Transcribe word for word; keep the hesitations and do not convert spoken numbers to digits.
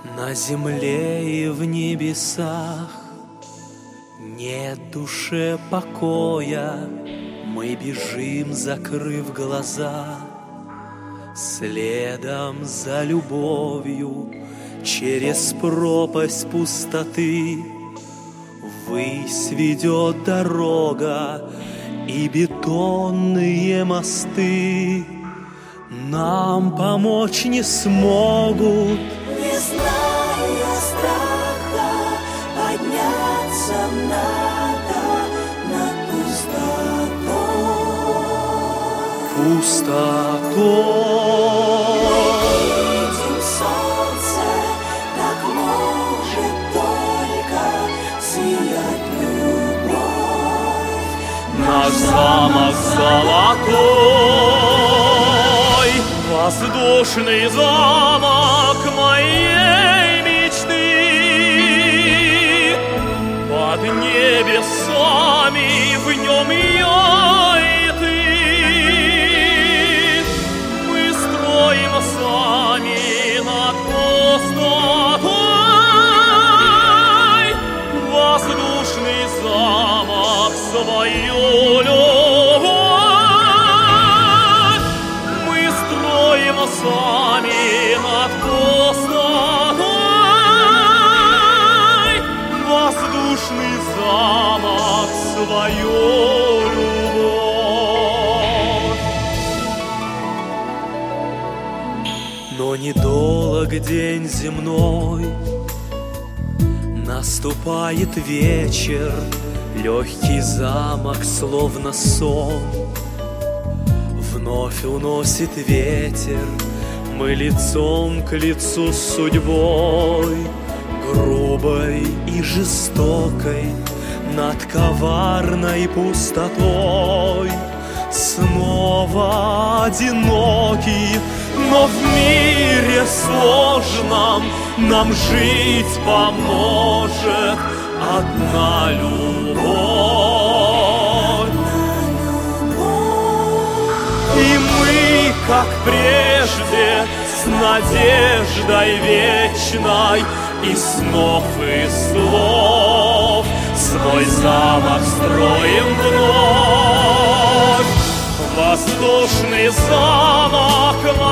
На земле и в небесах нет душе покоя. Мы бежим, закрыв глаза, следом за любовью через пропасть пустоты. Ввысь ведет дорога и бетонные мосты. Нам помочь не смогут, не зная страха, подняться надо над пустотой. Пустотой. Мы видим солнце, так может только сиять любовь. Наш замок золотой, воздушный замок моей мечты. Под небесами в нем я и ты. Мы строим сами над пустотой воздушный замок, свою любовь. Мы строим сами над пустотой воздушный замок, свою любовь. Но недолг день земной, наступает вечер, легкий замок, словно сон, вновь уносит ветер. Мы лицом к лицу с судьбой, грубой и жестокой, над коварной пустотой. Снова одиноки, но в мире сложном нам жить поможет одна любовь. И мы, как прежде, с надеждой вечной, из снов и слов свой замок строим вновь. Воздушный замок